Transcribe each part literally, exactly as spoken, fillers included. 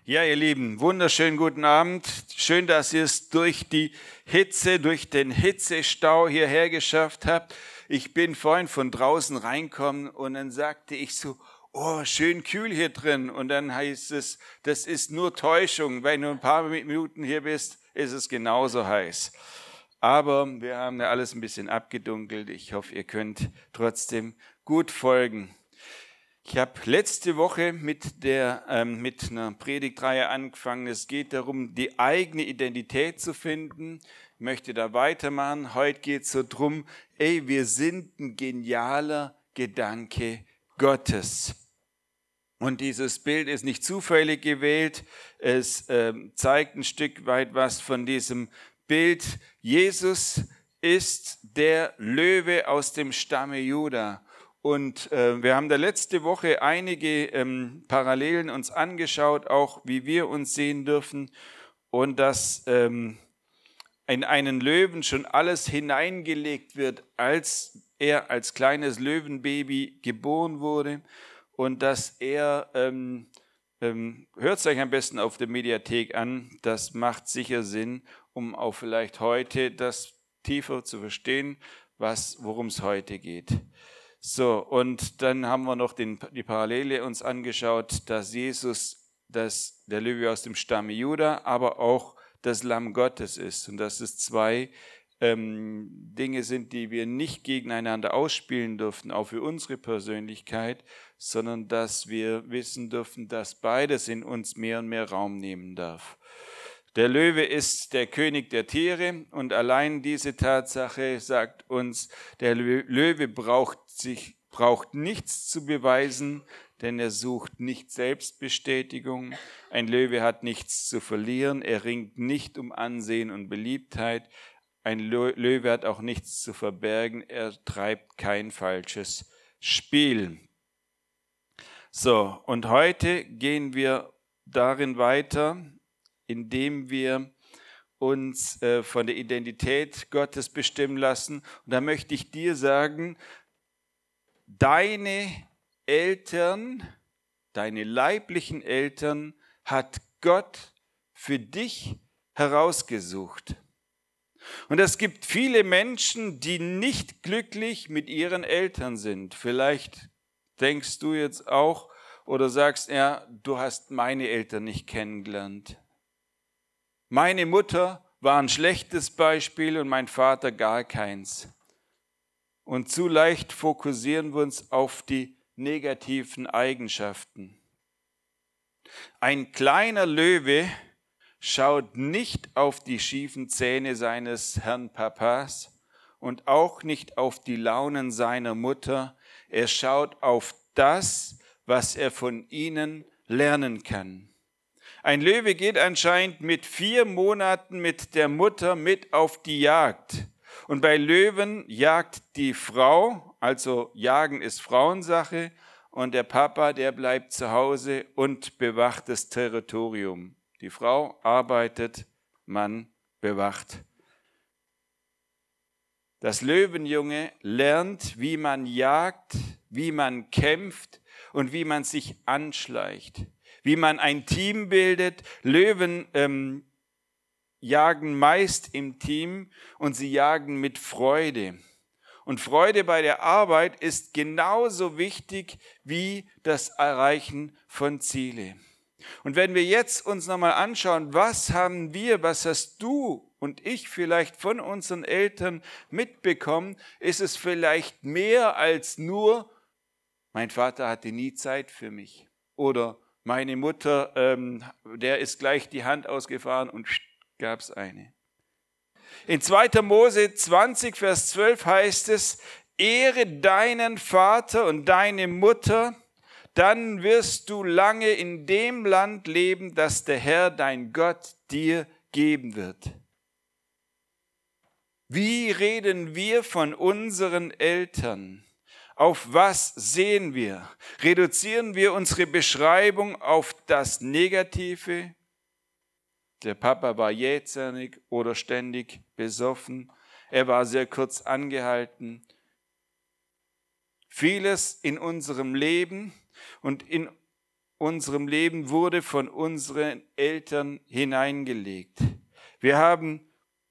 Ja, ihr Lieben, wunderschönen guten Abend. Schön, dass ihr es durch die Hitze, durch den Hitzestau hierher geschafft habt. Ich bin vorhin von draußen reinkommen und dann sagte ich so, oh, schön kühl hier drin. Und dann heißt es, das ist nur Täuschung. Wenn du ein paar Minuten hier bist, ist es genauso heiß. Aber wir haben ja alles ein bisschen abgedunkelt. Ich hoffe, ihr könnt trotzdem gut folgen. Ich habe letzte Woche mit, der, ähm, mit einer Predigtreihe angefangen. Es geht darum, die eigene Identität zu finden. Ich möchte da weitermachen. Heute geht es so drum, ey, wir sind ein genialer Gedanke Gottes. Und dieses Bild ist nicht zufällig gewählt. Es ähm, zeigt ein Stück weit was von diesem Bild. Jesus ist der Löwe aus dem Stamme Juda. Und äh, wir haben da letzte Woche einige ähm, Parallelen uns angeschaut, auch wie wir uns sehen dürfen. Und dass ähm, in einen Löwen schon alles hineingelegt wird, als er als kleines Löwenbaby geboren wurde. Und dass er, ähm, ähm, hört es euch am besten auf der Mediathek an, das macht sicher Sinn, um auch vielleicht heute das tiefer zu verstehen, was, worum es heute geht. So, und dann haben wir noch den, die Parallele uns angeschaut, dass Jesus das, der Löwe aus dem Stamme Juda, aber auch das Lamm Gottes ist. Und dass es zwei ähm, Dinge sind, die wir nicht gegeneinander ausspielen dürfen, auch für unsere Persönlichkeit, sondern dass wir wissen dürfen, dass beides in uns mehr und mehr Raum nehmen darf. Der Löwe ist der König der Tiere und allein diese Tatsache sagt uns, der Löwe braucht sich, braucht nichts zu beweisen, denn er sucht nicht Selbstbestätigung. Ein Löwe hat nichts zu verlieren, er ringt nicht um Ansehen und Beliebtheit. Ein Löwe hat auch nichts zu verbergen, er treibt kein falsches Spiel. So, und heute gehen wir darin weiter, indem wir uns äh, von der Identität Gottes bestimmen lassen. Und da möchte ich dir sagen, deine Eltern, deine leiblichen Eltern hat Gott für dich herausgesucht. Und es gibt viele Menschen, die nicht glücklich mit ihren Eltern sind. Vielleicht denkst du jetzt auch oder sagst, ja, du hast meine Eltern nicht kennengelernt. Meine Mutter war ein schlechtes Beispiel und mein Vater gar keins. Und zu leicht fokussieren wir uns auf die negativen Eigenschaften. Ein kleiner Löwe schaut nicht auf die schiefen Zähne seines Herrn Papas und auch nicht auf die Launen seiner Mutter. Er schaut auf das, was er von ihnen lernen kann. Ein Löwe geht anscheinend mit vier Monaten mit der Mutter mit auf die Jagd. Und bei Löwen jagt die Frau, also Jagen ist Frauensache, und der Papa, der bleibt zu Hause und bewacht das Territorium. Die Frau arbeitet, Mann bewacht. Das Löwenjunge lernt, wie man jagt, wie man kämpft und wie man sich anschleicht. Wie man ein Team bildet. Löwen ähm, jagen meist im Team und sie jagen mit Freude. Und Freude bei der Arbeit ist genauso wichtig wie das Erreichen von Zielen. Und wenn wir jetzt uns nochmal anschauen, was haben wir, was hast du und ich vielleicht von unseren Eltern mitbekommen, ist es vielleicht mehr als nur, mein Vater hatte nie Zeit für mich oder meine Mutter, ähm, der ist gleich die Hand ausgefahren und gab es eine. In zweiter Mose zwanzig, Vers zwölf heißt es, ehre deinen Vater und deine Mutter, dann wirst du lange in dem Land leben, das der Herr, dein Gott, dir geben wird. Wie reden wir von unseren Eltern? Auf was sehen wir? Reduzieren wir unsere Beschreibung auf das Negative? Der Papa war jähzornig oder ständig besoffen. Er war sehr kurz angehalten. Vieles in unserem Leben und in unserem Leben wurde von unseren Eltern hineingelegt. Wir haben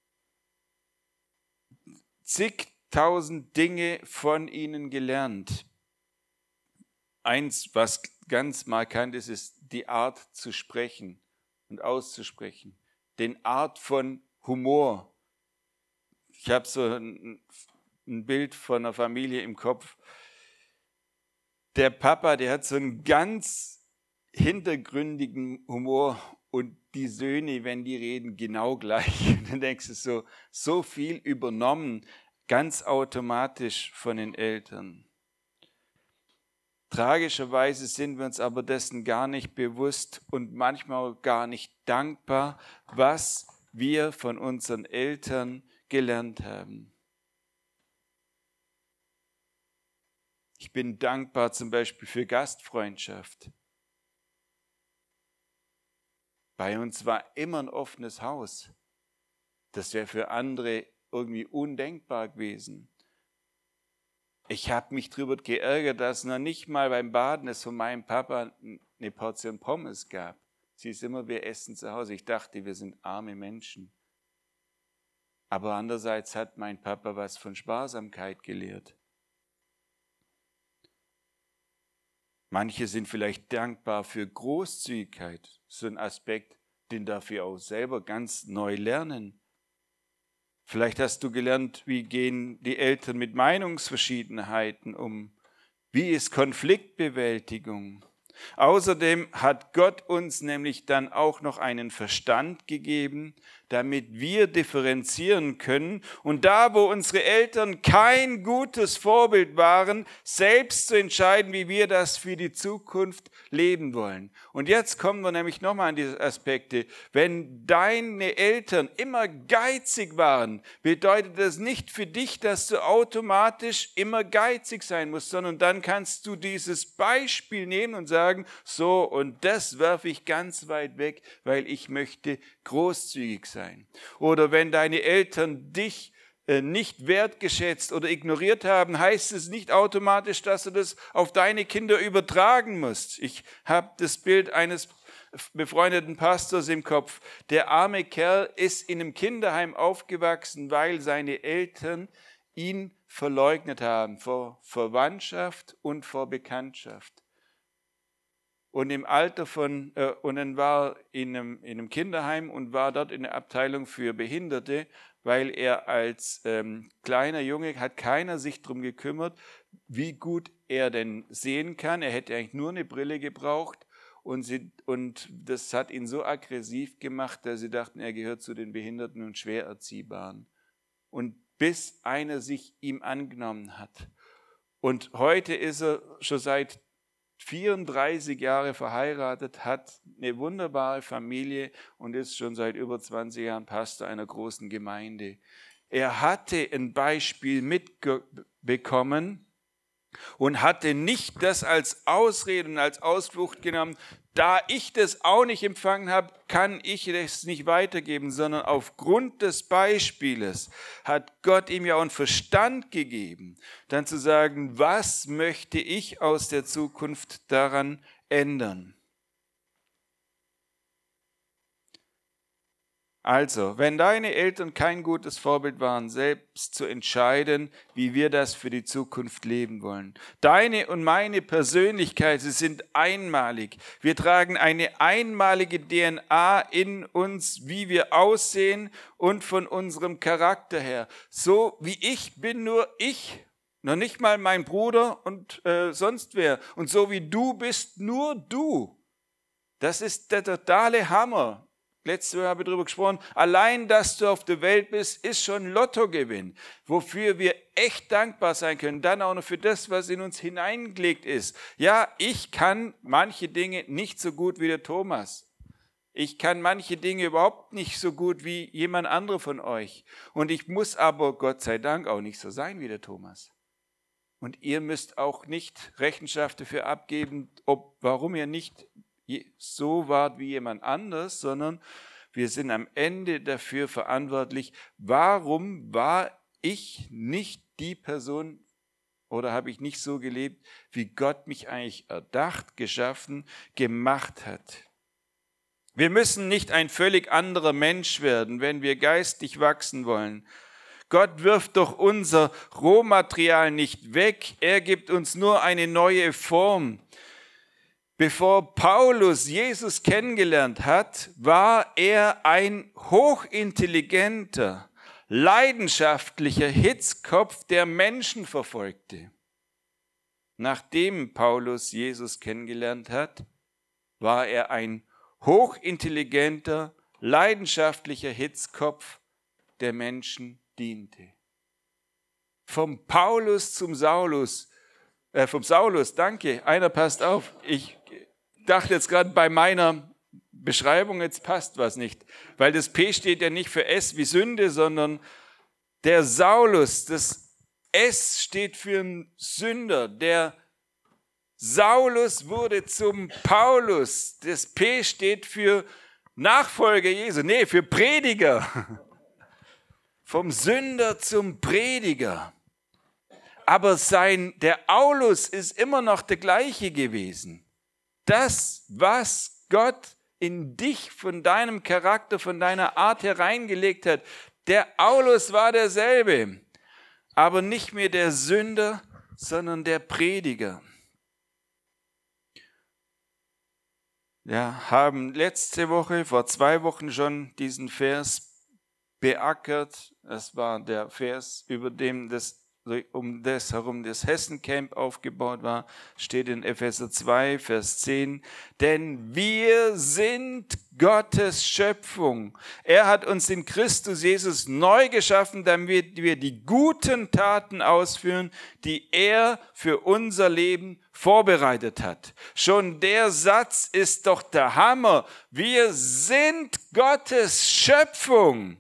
zigtausend Dinge von ihnen gelernt. Eins, was ganz markant ist, ist die Art zu sprechen und auszusprechen. Die Art von Humor. Ich habe so ein, ein Bild von einer Familie im Kopf. Der Papa, der hat so einen ganz hintergründigen Humor und die Söhne, wenn die reden, genau gleich. Und dann denkst du so, so viel übernommen, ganz automatisch von den Eltern. Tragischerweise sind wir uns aber dessen gar nicht bewusst und manchmal gar nicht dankbar, was wir von unseren Eltern gelernt haben. Ich bin dankbar zum Beispiel für Gastfreundschaft. Bei uns war immer ein offenes Haus. Das wäre für andere irgendwie undenkbar gewesen. Ich habe mich darüber geärgert, dass noch nicht mal beim Baden es von meinem Papa eine Portion Pommes gab. Sie ist immer, wir essen zu Hause. Ich dachte, wir sind arme Menschen. Aber andererseits hat mein Papa was von Sparsamkeit gelehrt. Manche sind vielleicht dankbar für Großzügigkeit. So ein Aspekt, den darf ich auch selber ganz neu lernen. Vielleicht hast du gelernt, wie gehen die Eltern mit Meinungsverschiedenheiten um? Wie ist Konfliktbewältigung? Außerdem hat Gott uns nämlich dann auch noch einen Verstand gegeben, damit wir differenzieren können und da, wo unsere Eltern kein gutes Vorbild waren, selbst zu entscheiden, wie wir das für die Zukunft leben wollen. Und jetzt kommen wir nämlich nochmal an diese Aspekte. Wenn deine Eltern immer geizig waren, bedeutet das nicht für dich, dass du automatisch immer geizig sein musst, sondern dann kannst du dieses Beispiel nehmen und sagen, so, und das werfe ich ganz weit weg, weil ich möchte großzügig sein. Oder wenn deine Eltern dich äh, nicht wertgeschätzt oder ignoriert haben, heißt es nicht automatisch, dass du das auf deine Kinder übertragen musst. Ich habe das Bild eines befreundeten Pastors im Kopf. Der arme Kerl ist in einem Kinderheim aufgewachsen, weil seine Eltern ihn verleugnet haben vor Verwandtschaft und vor Bekanntschaft. Und im Alter von, äh, und dann war in einem, in einem Kinderheim und war dort in der Abteilung für Behinderte, weil er als ähm, kleiner Junge hat keiner sich darum gekümmert, wie gut er denn sehen kann. Er hätte eigentlich nur eine Brille gebraucht und, sie, und das hat ihn so aggressiv gemacht, dass sie dachten, er gehört zu den Behinderten und schwer Erziehbaren. Und bis einer sich ihm angenommen hat. Und heute ist er schon seit vierunddreißig Jahre verheiratet, hat eine wunderbare Familie und ist schon seit über zwanzig Jahren Pastor einer großen Gemeinde. Er hatte ein Beispiel mitbekommen und hatte nicht das als Ausrede und als Ausflucht genommen, da ich das auch nicht empfangen habe, kann ich das nicht weitergeben, sondern aufgrund des Beispieles hat Gott ihm ja auch einen Verstand gegeben, dann zu sagen, was möchte ich aus der Zukunft daran ändern? Also, wenn deine Eltern kein gutes Vorbild waren, selbst zu entscheiden, wie wir das für die Zukunft leben wollen. Deine und meine Persönlichkeit, sie sind einmalig. Wir tragen eine einmalige D N A in uns, wie wir aussehen und von unserem Charakter her. So wie ich bin nur ich, noch nicht mal mein Bruder und äh, sonst wer. Und so wie du bist nur du. Das ist der totale Hammer. Letzte Woche habe ich darüber gesprochen, allein, dass du auf der Welt bist, ist schon Lottogewinn, wofür wir echt dankbar sein können. Dann auch noch für das, was in uns hineingelegt ist. Ja, ich kann manche Dinge nicht so gut wie der Thomas. Ich kann manche Dinge überhaupt nicht so gut wie jemand anderer von euch. Und ich muss aber, Gott sei Dank, auch nicht so sein wie der Thomas. Und ihr müsst auch nicht Rechenschaft dafür abgeben, ob, warum ihr nicht so wart wie jemand anders, sondern wir sind am Ende dafür verantwortlich, warum war ich nicht die Person oder habe ich nicht so gelebt, wie Gott mich eigentlich erdacht, geschaffen, gemacht hat? Wir müssen nicht ein völlig anderer Mensch werden, wenn wir geistig wachsen wollen. Gott wirft doch unser Rohmaterial nicht weg, er gibt uns nur eine neue Form. Bevor Paulus Jesus kennengelernt hat, war er ein hochintelligenter, leidenschaftlicher Hitzkopf, der Menschen verfolgte. Nachdem Paulus Jesus kennengelernt hat, war er ein hochintelligenter, leidenschaftlicher Hitzkopf, der Menschen diente. Vom Paulus zum Saulus, äh, vom Saulus, danke, einer passt auf. Ich dachte jetzt gerade bei meiner Beschreibung, jetzt passt was nicht, weil das P steht ja nicht für S wie Sünde, sondern der Saulus, das S steht für einen Sünder, der Saulus wurde zum Paulus, das P steht für Nachfolger Jesu, nee, für Prediger. Vom Sünder zum Prediger. Aber sein, der Aulus ist immer noch der gleiche gewesen. Das, was Gott in dich von deinem Charakter, von deiner Art hereingelegt hat, der Aulus war derselbe, aber nicht mehr der Sünder, sondern der Prediger. Ja, haben letzte Woche, vor zwei Wochen schon diesen Vers beackert. Es war der Vers, über dem das, um das herum das Hessencamp aufgebaut war, steht in Epheser zwei, Vers zehn. Denn wir sind Gottes Schöpfung. Er hat uns in Christus Jesus neu geschaffen, damit wir die guten Taten ausführen, die er für unser Leben vorbereitet hat. Schon der Satz ist doch der Hammer. Wir sind Gottes Schöpfung.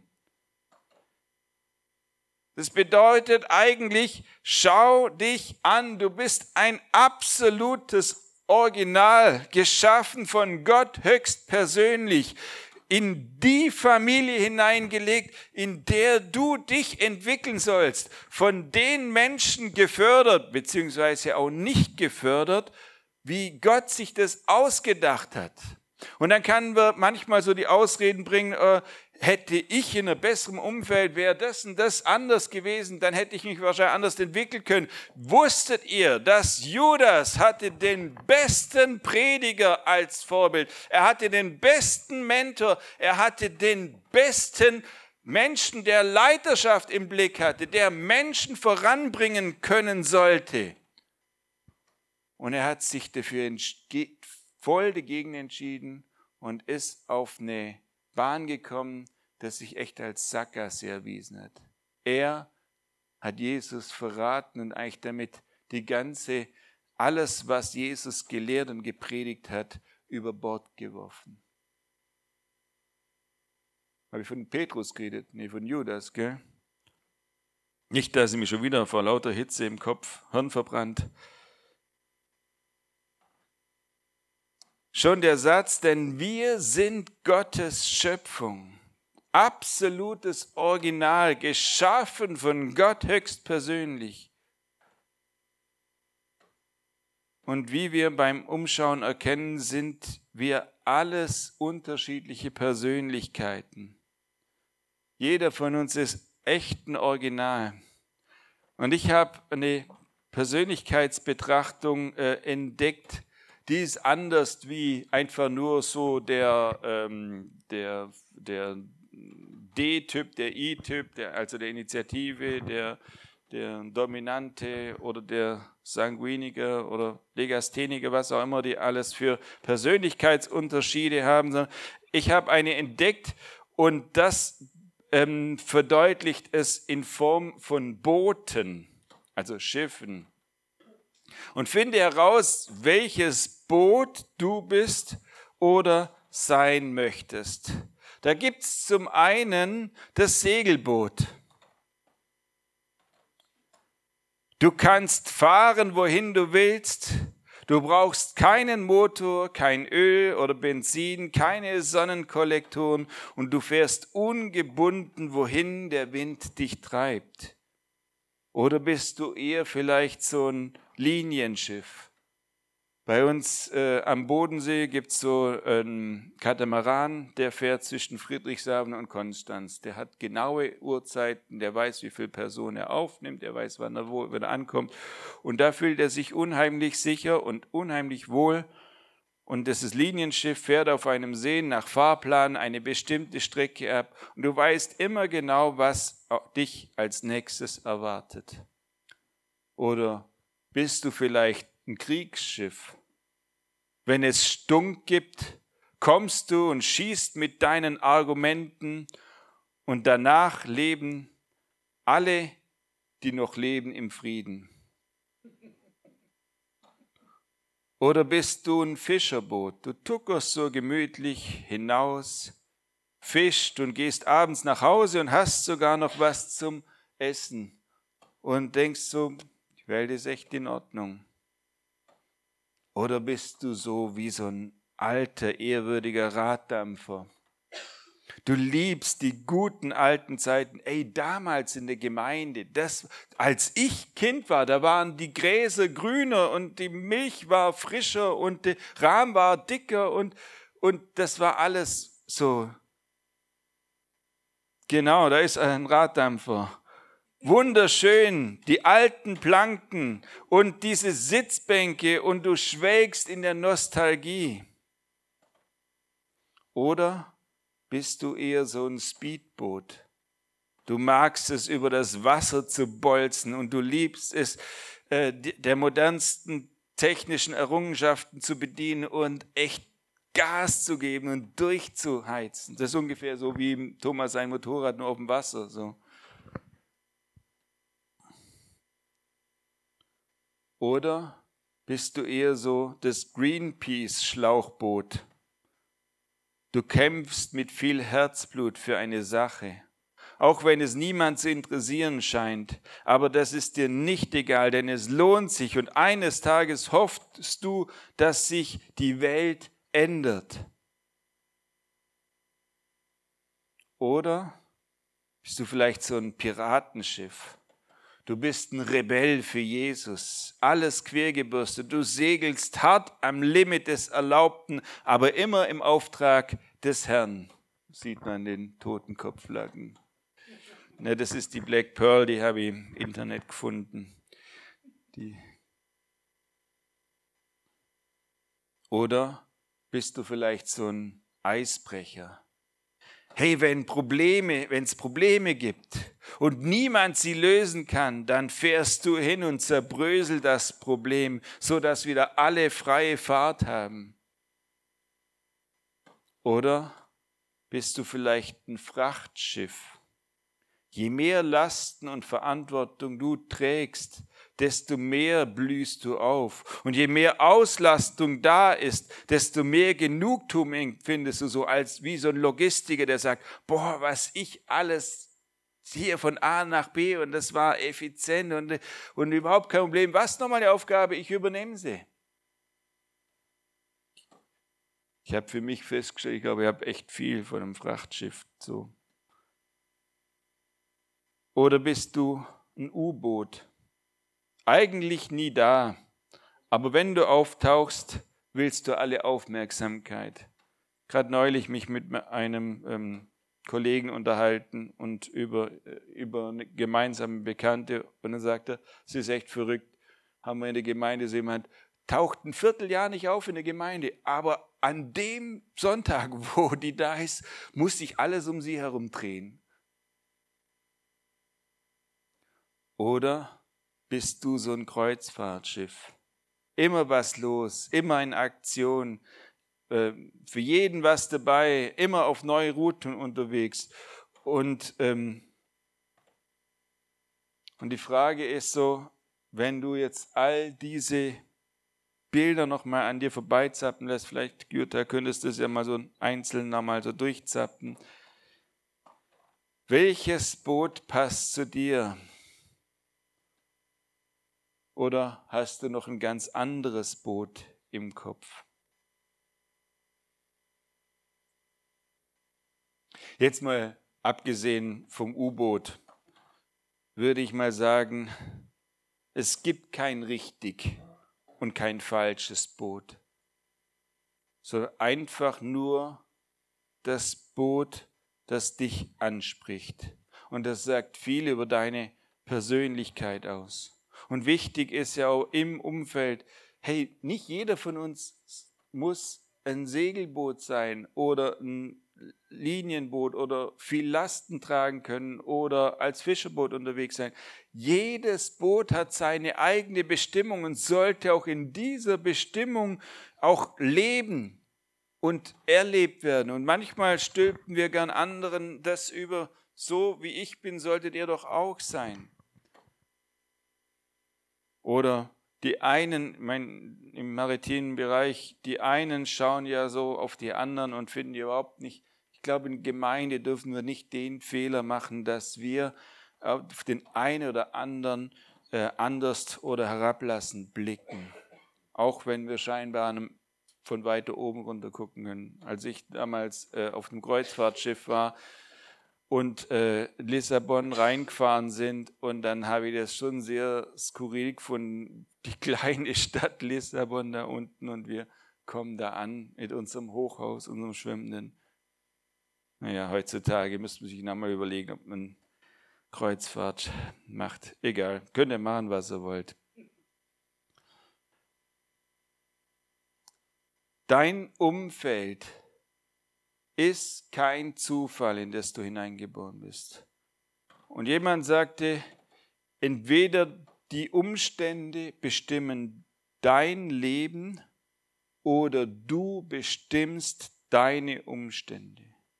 Das bedeutet eigentlich, schau dich an, du bist ein absolutes Original, geschaffen von Gott höchstpersönlich, in die Familie hineingelegt, in der du dich entwickeln sollst, von den Menschen gefördert, beziehungsweise auch nicht gefördert, wie Gott sich das ausgedacht hat. Und dann können wir manchmal so die Ausreden bringen, äh, hätte ich in einem besseren Umfeld, wäre das und das anders gewesen, dann hätte ich mich wahrscheinlich anders entwickeln können. Wusstet ihr, dass Judas hatte den besten Prediger als Vorbild? Er hatte den besten Mentor, er hatte den besten Menschen, der Leiterschaft im Blick hatte, der Menschen voranbringen können sollte. Und er hat sich dafür voll dagegen entschieden und ist auf eine Bahn gekommen, das sich echt als Sackgasse erwiesen hat. Er hat Jesus verraten und eigentlich damit die ganze, alles, was Jesus gelehrt und gepredigt hat, über Bord geworfen. Habe ich von Petrus geredet? Nee, von Judas, gell? Nicht, dass ich mich schon wieder vor lauter Hitze im Kopf, Hirn verbrannt. Schon der Satz, denn wir sind Gottes Schöpfung, absolutes Original, geschaffen von Gott höchstpersönlich. Und wie wir beim Umschauen erkennen, sind wir alles unterschiedliche Persönlichkeiten. Jeder von uns ist echt ein Original. Und ich habe eine Persönlichkeitsbetrachtung äh, entdeckt, die ist anders wie einfach nur so der, ähm, der, der D-Typ, der I-Typ, der, also der Initiative, der, der Dominante oder der Sanguiniker oder Legastheniker, was auch immer die alles für Persönlichkeitsunterschiede haben. Ich habe eine entdeckt und das ähm, verdeutlicht es in Form von Booten, also Schiffen. Und finde heraus, welches Boot du bist oder sein möchtest. Da gibt es zum einen das Segelboot. Du kannst fahren, wohin du willst. Du brauchst keinen Motor, kein Öl oder Benzin, keine Sonnenkollektoren und du fährst ungebunden, wohin der Wind dich treibt. Oder bist du eher vielleicht so ein Linienschiff? Bei uns äh, am Bodensee gibt es so einen Katamaran, der fährt zwischen Friedrichshafen und Konstanz. Der hat genaue Uhrzeiten, der weiß, wie viele Personen er aufnimmt, der weiß, wann er, wo, wenn er ankommt. Und da fühlt er sich unheimlich sicher und unheimlich wohl. Und dieses Linienschiff fährt auf einem See nach Fahrplan eine bestimmte Strecke ab. Und du weißt immer genau, was dich als nächstes erwartet. Oder bist du vielleicht ein Kriegsschiff? Wenn es Stunk gibt, kommst du und schießt mit deinen Argumenten und danach leben alle, die noch leben, im Frieden. Oder bist du ein Fischerboot? Du tuckerst so gemütlich hinaus, fischst und gehst abends nach Hause und hast sogar noch was zum Essen und denkst so, die Welt ist echt in Ordnung. Oder bist du so wie so ein alter, ehrwürdiger Raddampfer? Du liebst die guten alten Zeiten. Ey, damals in der Gemeinde, das, als ich Kind war, da waren die Gräser grüner und die Milch war frischer und der Rahm war dicker und, und das war alles so. Genau, da ist ein Raddampfer. Wunderschön, die alten Planken und diese Sitzbänke und du schwelgst in der Nostalgie. Oder bist du eher so ein Speedboot? Du magst es, über das Wasser zu bolzen und du liebst es, äh, der modernsten technischen Errungenschaften zu bedienen und echt Gas zu geben und durchzuheizen. Das ist ungefähr so wie Thomas sein Motorrad nur auf dem Wasser. So. Oder bist du eher so das Greenpeace-Schlauchboot? Du kämpfst mit viel Herzblut für eine Sache, auch wenn es niemand zu interessieren scheint. Aber das ist dir nicht egal, denn es lohnt sich und eines Tages hoffst du, dass sich die Welt ändert. Oder bist du vielleicht so ein Piratenschiff? Du bist ein Rebell für Jesus, alles quergebürstet. Du segelst hart am Limit des Erlaubten, aber immer im Auftrag des Herrn. Das sieht man an den Totenkopfflaggen. Ne, das ist die Black Pearl, die habe ich im Internet gefunden. Die. Oder bist du vielleicht so ein Eisbrecher? Hey, wenn Probleme, wenn es Probleme gibt und niemand sie lösen kann, dann fährst du hin und zerbrösel das Problem, sodass wieder alle freie Fahrt haben. Oder bist du vielleicht ein Frachtschiff? Je mehr Lasten und Verantwortung du trägst, desto mehr blühst du auf. Und je mehr Auslastung da ist, desto mehr Genugtuung empfindest du, so als wie so ein Logistiker, der sagt, boah, was ich alles hier von A nach B und das war effizient und, und überhaupt kein Problem. Was nochmal die Aufgabe? Ich übernehme sie. Ich habe für mich festgestellt, ich glaube, ich habe echt viel von einem Frachtschiff so. Oder bist du ein U-Boot? Eigentlich nie da, aber wenn du auftauchst, willst du alle Aufmerksamkeit. Gerade neulich mich mit einem ähm, Kollegen unterhalten und über, über eine gemeinsame Bekannte und dann sagte er, es ist echt verrückt, haben wir in der Gemeinde so jemand, taucht ein Vierteljahr nicht auf in der Gemeinde, aber an dem Sonntag, wo die da ist, muss sich alles um sie herum drehen. Oder bist du so ein Kreuzfahrtschiff? Immer was los, immer in Aktion, äh, für jeden was dabei, immer auf neue Routen unterwegs. Und, ähm, und die Frage ist so, wenn du jetzt all diese Bilder nochmal an dir vorbeizappen lässt, vielleicht, Jutta, könntest du es ja mal so einzeln nochmal so durchzappen. Welches Boot passt zu dir? Oder hast du noch ein ganz anderes Boot im Kopf? Jetzt mal abgesehen vom U-Boot. würde ich mal sagen, es gibt kein richtig und kein falsches Boot, sondern einfach nur das Boot, das dich anspricht. Und das sagt viel über deine Persönlichkeit aus. Und wichtig ist ja auch im Umfeld, hey, nicht jeder von uns muss ein Segelboot sein oder ein Linienboot oder viel Lasten tragen können oder als Fischerboot unterwegs sein. Jedes Boot hat seine eigene Bestimmung und sollte auch in dieser Bestimmung auch leben und erlebt werden. Und manchmal stülpen wir gern anderen das über, so wie ich bin, solltet ihr doch auch sein. Oder die einen, mein, im maritimen Bereich, die einen schauen ja so auf die anderen und finden die überhaupt nicht. Ich glaube, in Gemeinde dürfen wir nicht den Fehler machen, dass wir auf den einen oder anderen äh, anders oder herablassend blicken. Auch wenn wir scheinbar einem von weiter oben runter gucken können. Als ich damals äh, auf dem Kreuzfahrtschiff war und äh, Lissabon reingefahren sind und dann habe ich das schon sehr skurril gefunden, die kleine Stadt Lissabon da unten und wir kommen da an mit unserem Hochhaus, unserem schwimmenden. Naja, heutzutage müsste man sich nochmal überlegen, ob man Kreuzfahrt macht. Egal, könnt ihr machen, was ihr wollt. Dein Umfeld ist kein Zufall, in das du hineingeboren bist. Und jemand sagte, entweder die Umstände bestimmen dein Leben oder du bestimmst deine Umstände.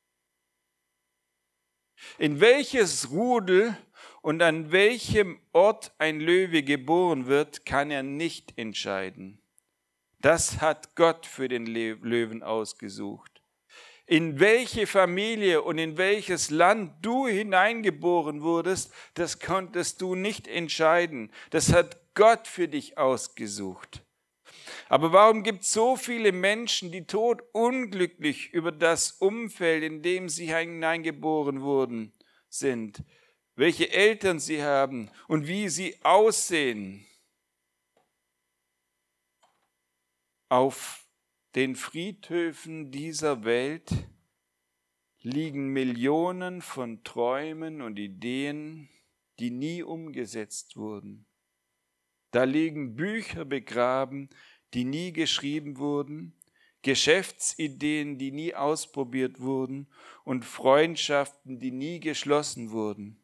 In welches Rudel und an welchem Ort ein Löwe geboren wird, kann er nicht entscheiden. Das hat Gott für den Löwen ausgesucht. In welche Familie und in welches Land du hineingeboren wurdest, das konntest du nicht entscheiden. Das hat Gott für dich ausgesucht. Aber warum gibt es so viele Menschen, die todunglücklich über das Umfeld, in dem sie hineingeboren wurden, sind? Welche Eltern sie haben und wie sie aussehen? Auf den Friedhöfen dieser Welt liegen Millionen von Träumen und Ideen, die nie umgesetzt wurden. Da liegen Bücher begraben, die nie geschrieben wurden, Geschäftsideen, die nie ausprobiert wurden und Freundschaften, die nie geschlossen wurden.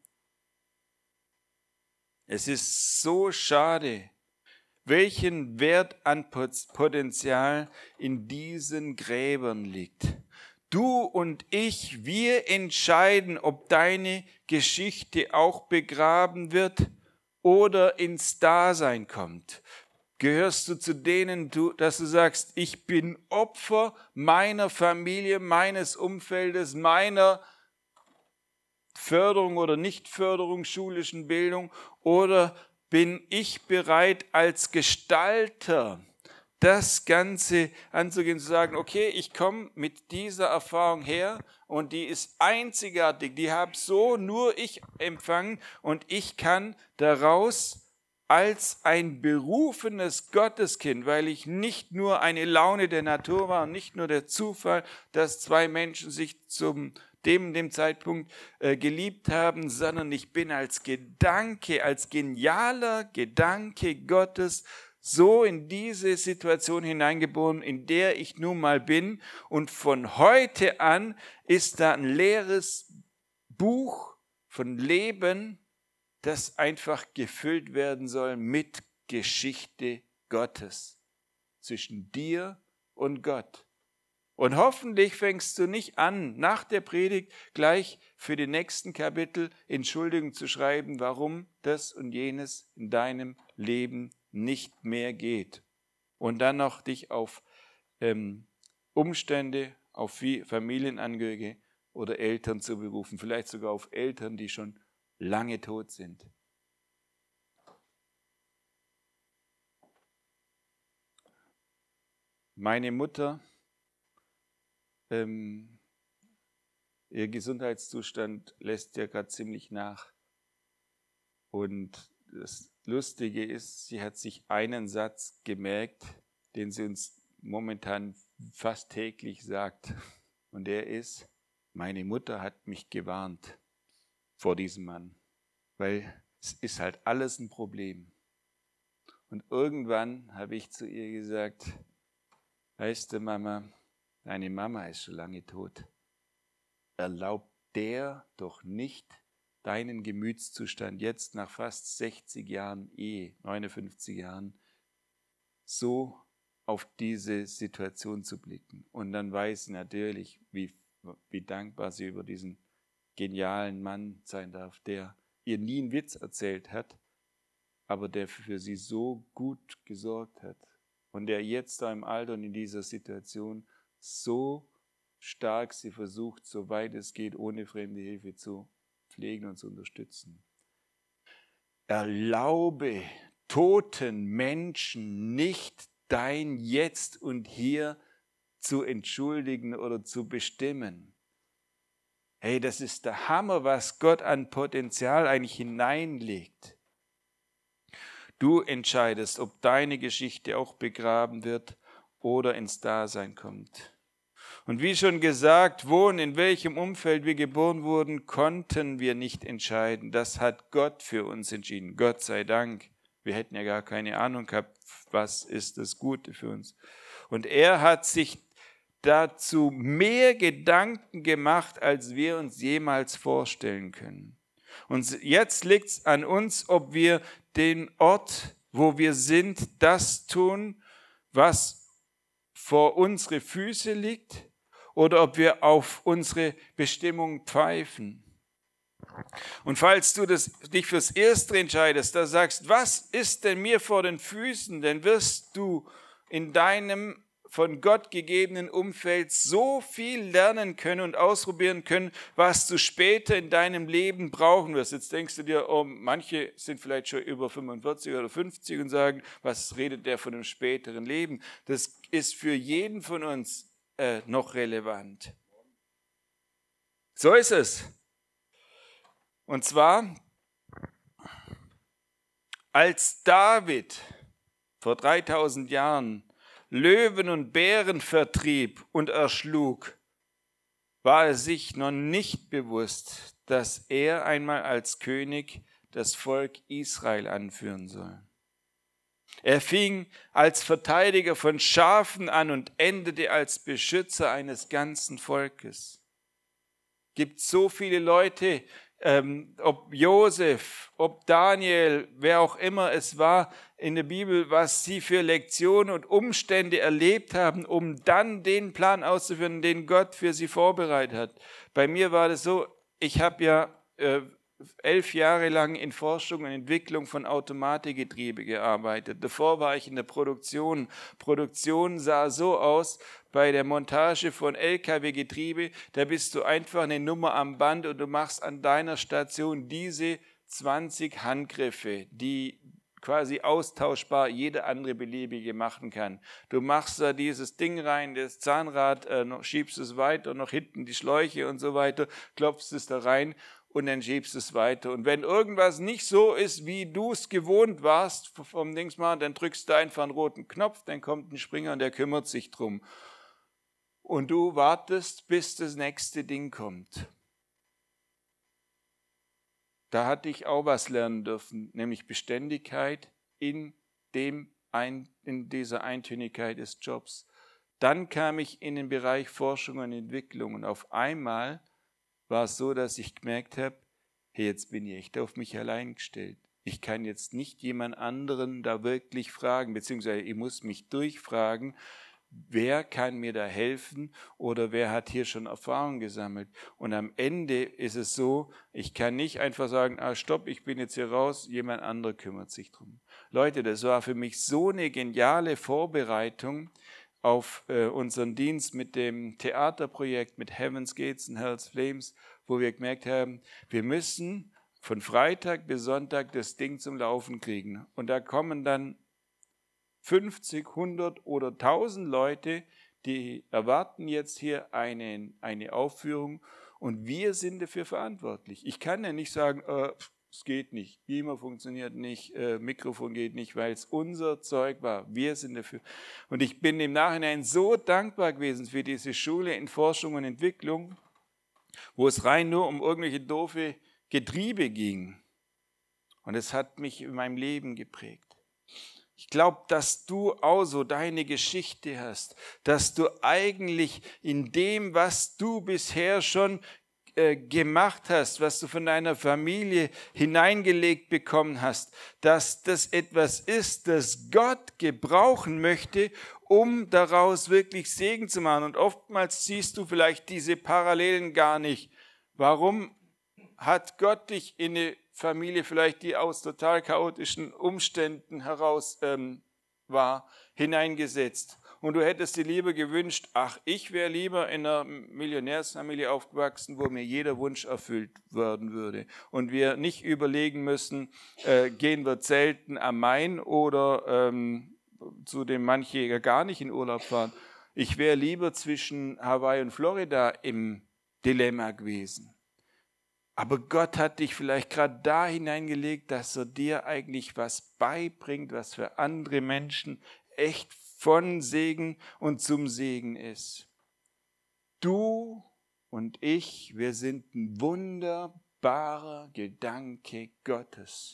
Es ist so schade, welchen Wert an Potenzial in diesen Gräbern liegt. Du und ich, wir entscheiden, ob deine Geschichte auch begraben wird oder ins Dasein kommt. Gehörst du zu denen, dass du sagst, ich bin Opfer meiner Familie, meines Umfeldes, meiner Förderung oder Nichtförderung, schulischen Bildung, oder bin ich bereit als Gestalter das Ganze anzugehen, zu sagen, okay, ich komme mit dieser Erfahrung her und die ist einzigartig, die habe so nur ich empfangen und ich kann daraus als ein berufenes Gotteskind, weil ich nicht nur eine Laune der Natur war und nicht nur der Zufall, dass zwei Menschen sich zum dem, dem Zeitpunkt äh, geliebt haben, sondern ich bin als Gedanke, als genialer Gedanke Gottes so in diese Situation hineingeboren, in der ich nun mal bin. Und von heute an ist da ein leeres Buch von Leben, das einfach gefüllt werden soll mit Geschichte Gottes zwischen dir und Gott. Und hoffentlich fängst du nicht an, nach der Predigt gleich für die nächsten Kapitel Entschuldigung zu schreiben, warum das und jenes in deinem Leben nicht mehr geht. Und dann noch dich auf ähm, Umstände, auf Familienangehörige oder Eltern zu berufen, vielleicht sogar auf Eltern, die schon lange tot sind. Meine Mutter, ähm, ihr Gesundheitszustand lässt ja gerade ziemlich nach. Und das Lustige ist, sie hat sich einen Satz gemerkt, den sie uns momentan fast täglich sagt. Und der ist, meine Mutter hat mich gewarnt vor diesem Mann, weil es ist halt alles ein Problem. Und irgendwann habe ich zu ihr gesagt, weißt du Mama, deine Mama ist schon lange tot. Erlaubt der doch nicht deinen Gemütszustand jetzt nach fast sechzig Jahren Ehe, neunundfünfzig Jahren, so auf diese Situation zu blicken. Und dann weiß sie natürlich, wie, wie dankbar sie über diesen genialen Mann sein darf, der ihr nie einen Witz erzählt hat, aber der für sie so gut gesorgt hat und der jetzt da im Alter und in dieser Situation so stark sie versucht, soweit es geht, ohne fremde Hilfe zu pflegen und zu unterstützen. Erlaube toten Menschen nicht dein Jetzt und Hier zu entschuldigen oder zu bestimmen. Hey, das ist der Hammer, was Gott an Potenzial eigentlich hineinlegt. Du entscheidest, ob deine Geschichte auch begraben wird oder ins Dasein kommt. Und wie schon gesagt, wo und in welchem Umfeld wir geboren wurden, konnten wir nicht entscheiden. Das hat Gott für uns entschieden. Gott sei Dank. Wir hätten ja gar keine Ahnung gehabt, was ist das Gute für uns. Und er hat sich dazu mehr Gedanken gemacht, als wir uns jemals vorstellen können. Und jetzt liegt es an uns, ob wir den Ort, wo wir sind, das tun, was vor unsere Füße liegt, oder ob wir auf unsere Bestimmung pfeifen. Und falls du das, dich fürs Erste entscheidest, da sagst, was ist denn mir vor den Füßen, dann wirst du in deinem von Gott gegebenen Umfeld so viel lernen können und ausprobieren können, was du später in deinem Leben brauchen wirst. Jetzt denkst du dir, oh, manche sind vielleicht schon über fünfundvierzig oder fünfzig und sagen, was redet der von einem späteren Leben? Das ist für jeden von uns äh, noch relevant. So ist es. Und zwar, als David vor dreitausend Jahren Löwen und Bären vertrieb und erschlug, war er sich noch nicht bewusst, dass er einmal als König das Volk Israel anführen soll. Er fing als Verteidiger von Schafen an und endete als Beschützer eines ganzen Volkes. Es gibt so viele Leute, ähm, ob Josef, ob Daniel, wer auch immer es war in der Bibel, was sie für Lektionen und Umstände erlebt haben, um dann den Plan auszuführen, den Gott für sie vorbereitet hat. Bei mir war das so, ich habe ja äh, elf Jahre lang in Forschung und Entwicklung von Automatikgetriebe gearbeitet. Davor war ich in der Produktion. Produktion sah so aus, bei der Montage von L K W-Getriebe, da bist du einfach eine Nummer am Band und du machst an deiner Station diese zwanzig Handgriffe, die quasi austauschbar jeder andere beliebige machen kann. Du machst da dieses Ding rein, das Zahnrad, äh, noch, schiebst es weiter, noch hinten die Schläuche und so weiter, klopfst es da rein und dann schiebst es weiter. Und wenn irgendwas nicht so ist, wie du es gewohnt warst vom Dings mal, dann drückst du einfach einen roten Knopf, dann kommt ein Springer und der kümmert sich drum. Und du wartest, bis das nächste Ding kommt. Da hatte ich auch was lernen dürfen, nämlich Beständigkeit in, dem ein, in dieser Eintönigkeit des Jobs. Dann kam ich in den Bereich Forschung und Entwicklung und auf einmal war es so, dass ich gemerkt habe, hey, jetzt bin ich echt auf mich allein gestellt. Ich kann jetzt nicht jemand anderen da wirklich fragen, beziehungsweise ich muss mich durchfragen, wer kann mir da helfen oder wer hat hier schon Erfahrung gesammelt. Und am Ende ist es so, ich kann nicht einfach sagen, ah, stopp, ich bin jetzt hier raus, jemand anderer kümmert sich drum. Leute, das war für mich so eine geniale Vorbereitung auf äh, unseren Dienst mit dem Theaterprojekt, mit Heaven's Gates und Hell's Flames, wo wir gemerkt haben, wir müssen von Freitag bis Sonntag das Ding zum Laufen kriegen. Und da kommen dann fünfzig, hundert oder tausend Leute, die erwarten jetzt hier eine, eine Aufführung und wir sind dafür verantwortlich. Ich kann ja nicht sagen, äh, es geht nicht, Beamer funktioniert nicht, äh, Mikrofon geht nicht, weil es unser Zeug war. Wir sind dafür. Und ich bin im Nachhinein so dankbar gewesen für diese Schule in Forschung und Entwicklung, wo es rein nur um irgendwelche doofe Getriebe ging. Und es hat mich in meinem Leben geprägt. Ich glaube, dass du auch so deine Geschichte hast, dass du eigentlich in dem, was du bisher schon äh, gemacht hast, was du von deiner Familie hineingelegt bekommen hast, dass das etwas ist, das Gott gebrauchen möchte, um daraus wirklich Segen zu machen. Und oftmals siehst du vielleicht diese Parallelen gar nicht. Warum hat Gott dich in eine Familie, vielleicht die aus total chaotischen Umständen heraus ähm, war, hineingesetzt? Und du hättest dir lieber gewünscht, ach, ich wäre lieber in einer Millionärsfamilie aufgewachsen, wo mir jeder Wunsch erfüllt werden würde. Und wir nicht überlegen müssen, äh, gehen wir zelten am Main oder ähm, zu dem manche gar nicht in Urlaub fahren. Ich wäre lieber zwischen Hawaii und Florida im Dilemma gewesen. Aber Gott hat dich vielleicht gerade da hineingelegt, dass er dir eigentlich was beibringt, was für andere Menschen echt von Segen und zum Segen ist. Du und ich, wir sind ein wunderbarer Gedanke Gottes.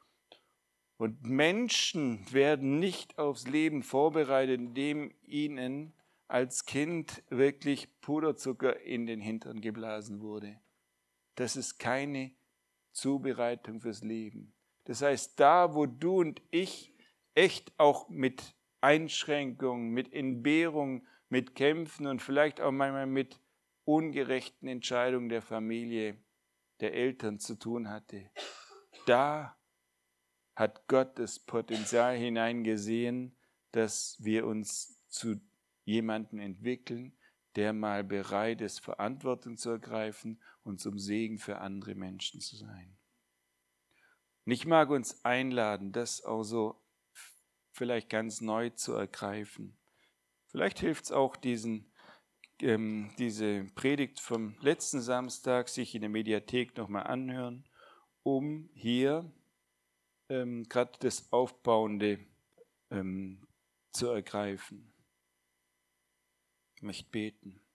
Und Menschen werden nicht aufs Leben vorbereitet, indem ihnen als Kind wirklich Puderzucker in den Hintern geblasen wurde. Das ist keine Zubereitung fürs Leben. Das heißt, da, wo du und ich echt auch mit Einschränkungen, mit Entbehrungen, mit Kämpfen und vielleicht auch manchmal mit ungerechten Entscheidungen der Familie, der Eltern zu tun hatte, da hat Gott das Potenzial hineingesehen, dass wir uns zu jemandem entwickeln, der mal bereit ist, Verantwortung zu ergreifen und zum Segen für andere Menschen zu sein. Und ich mag uns einladen, das auch so vielleicht ganz neu zu ergreifen. Vielleicht hilft es auch, diesen, ähm, diese Predigt vom letzten Samstag sich in der Mediathek nochmal anhören, um hier ähm, gerade das Aufbauende ähm, zu ergreifen. Ich möchte beten.